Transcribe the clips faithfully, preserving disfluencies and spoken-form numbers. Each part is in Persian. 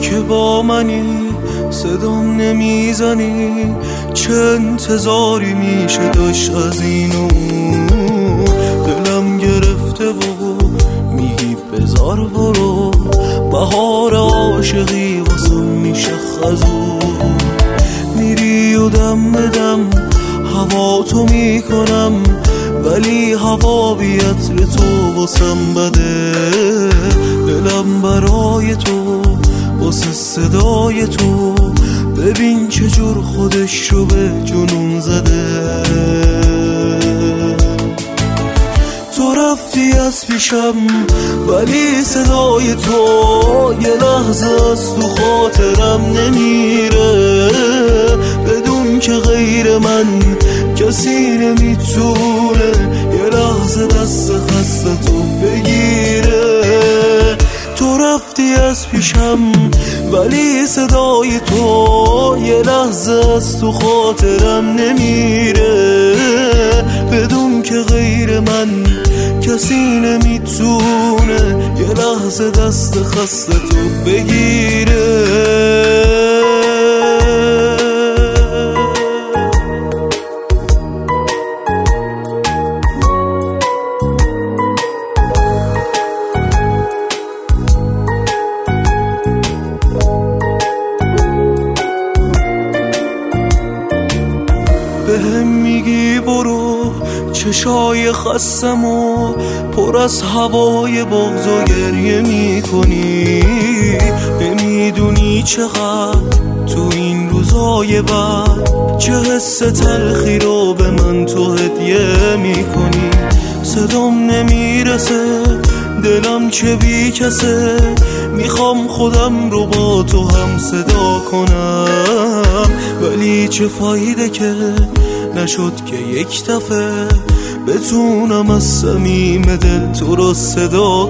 که با منی صدام نمیزنی، چه انتظاری میشه داشت از اینو؟ دلم گرفته و میگی بذار برو، بهار عاشقی واسم میشه خزون. میری و دم بدم هوا تو میکنم، ولی هوا بیعطر تو واسم بده. دلم برای تو واسه صدای تو، ببین چجور خودش رو به جنون زده. تو رفتی از پیشم ولی صدای تو یه لحظه از تو خاطرم نمیره. بدون که غیر من کسی نمیتونه یه لحظه دست خسته تو بگیره. تو رفتی از پیشم ولی صدای تو یه لحظه از تو خاطرم نمیره. بدون که غیر من کسی نمیتونه یه لحظه دست خسته تو بگیره. بهم میگی برو، چشای خستم و پر از هوای بغض و گریه میکنی. نمیدونی چقدر تو این روزای بعد چه حس تلخی رو به من تو هدیه میکنی. صدام نمیرسه، دلم چه بی کسه، میخوام خودم رو با تو هم صدا کنم. ولی چه فایده که نشد که یک دفعه بتونم از صمیم دل تو رو صدا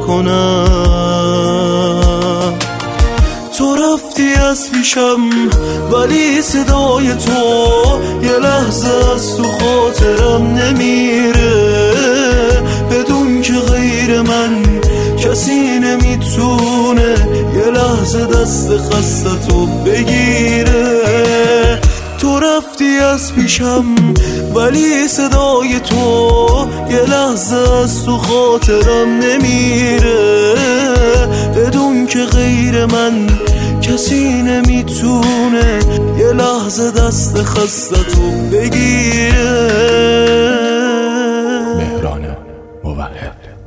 کنم. تو رفتی از پیشم ولی صدای تو یه لحظه از تو خاطرم نمیره. بدون که غیر من کسی نمیتونه یه لحظه دست خسته تو بگیره. تو رفتی از پیشم ولی صدای تو یه لحظه از تو خاطرم نمیره. بدون که غیر من کسی نمیتونه یه لحظه دست خسته تو بگیره. مهران موحد.